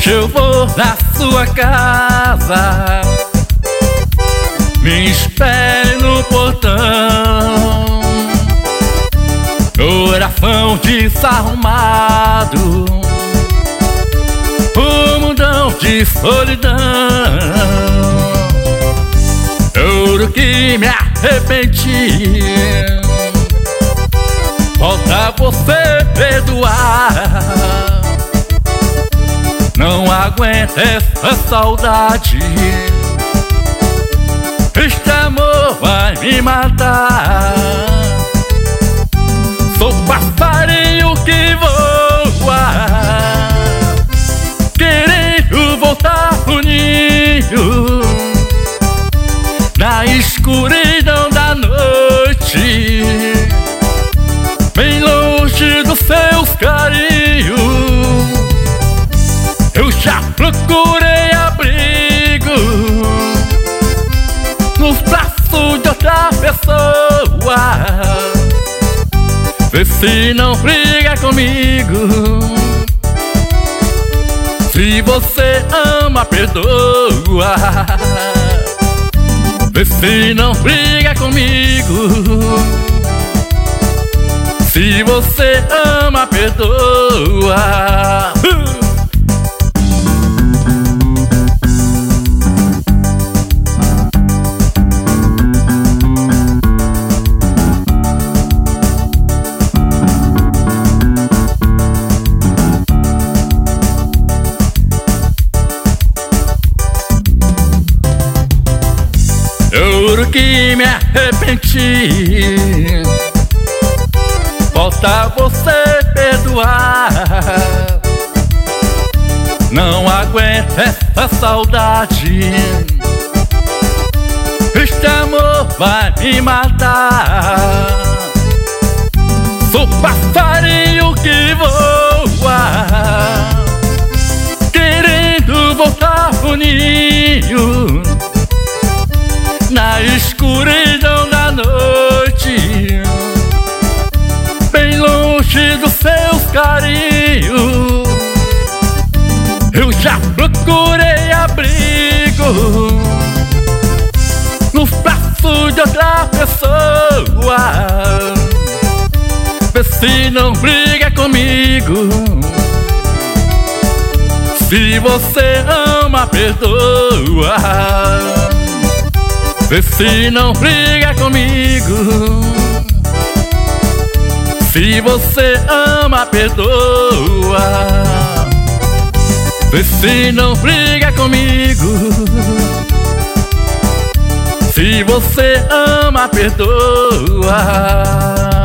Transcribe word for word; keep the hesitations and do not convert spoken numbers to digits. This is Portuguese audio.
Hoje eu vou na sua casa, me espere no portão. Coração desarrumado, um mundão de solidão. Juro que me arrependi, volta você perdoar. Não aguento essa saudade, este amor vai me matar. Sou passarinho que voa, querendo voltar pro ninho, na escuridão da noite, bem longe dos seus carinhos. Eu já procurei abrigo nos braços de outra pessoa. Vê se não briga comigo. Se você ama, perdoa. Vê se não briga comigo. Se você ama, perdoa. Juro que me arrependi, volta você perdoar. Não aguento essa saudade, este amor vai me matar. Sou passarinho que voa, querendo voltar pro ninho, na escuridão da noite, bem longe dos seus carinhos. Eu já procurei abrigo nos braços de outra pessoa. Vê se não briga comigo. Se você ama, perdoa. Vê se não briga comigo. Se você ama, perdoa. Vê se não briga comigo. Se você ama, perdoa.